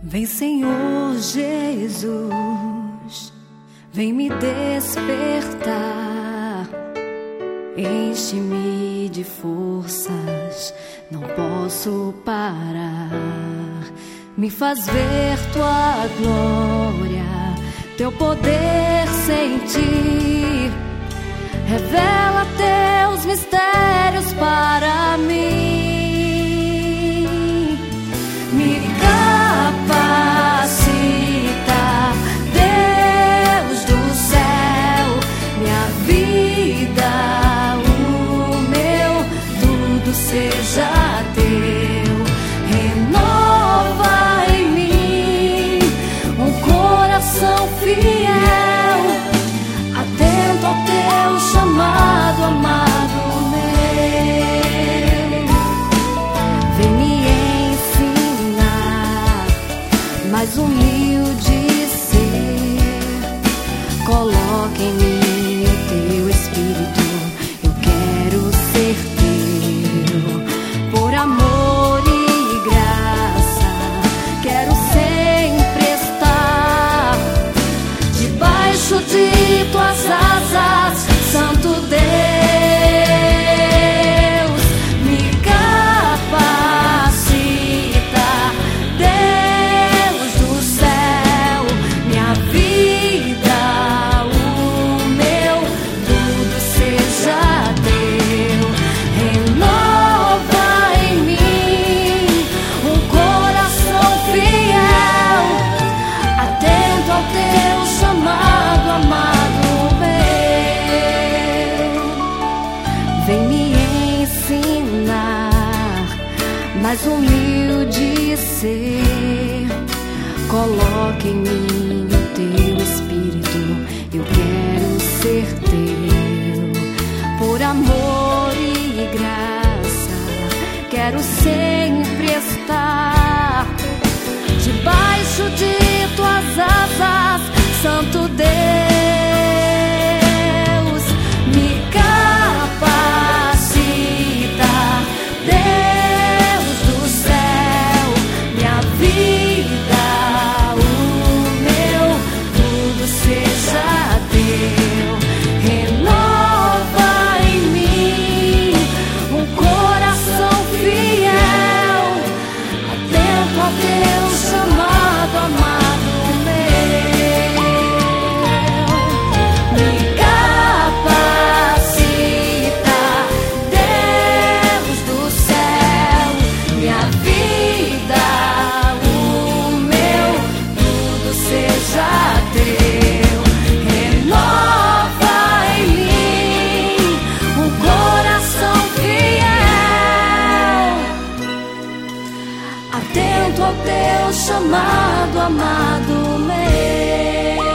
Vem, Senhor Jesus, vem me despertar, enche-me de forças, não posso parar. Me faz ver tua glória, teu poder sentir, revela teus mistérios para mim. Me capacita, Deus do céu, minha vida, o meu, tudo seja teu. Renova em mim um coração fiel, atento ao teu chamado, amado meu. Vem me ensinar, mais humilde ser. Coloca em mim o teu espírito, eu quero ser teu. Por amor e graça, quero sempre estar debaixo de tuas asas, Santo Deus. Me capacita, Deus do céu, minha vida, o meu, tudo seja teu. Renova em mim um coração fiel, atento ao teu chamado, amado meu. Vem me ensinar, mais humilde ser. Coloque em mim o teu espírito, eu quero ser teu. Por amor e graça, quero sempre estar debaixo de tuas asas, Santo Deus. Me capacita, Deus do céu, minha vida, o meu, tudo seja teu. Renova em mim um coração fiel, atento ao teu chamado, amado meu. Me capacita, Deus do céu, minha vida, o meu, tudo seja teu. Renova em mim um coração fiel, atento ao teu chamado, amado meu.